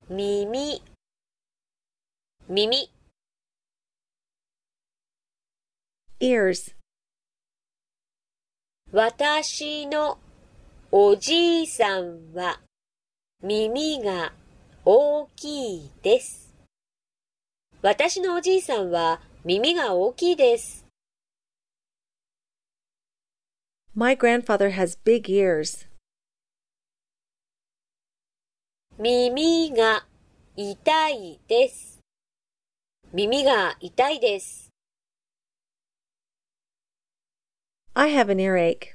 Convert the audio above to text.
耳、耳。 ears, 私のおじいさんは耳が大きいです。私のおじいさんは耳が大きいです。 my grandfather has big ears. 耳が痛いです。耳が痛いです。 I have an earache.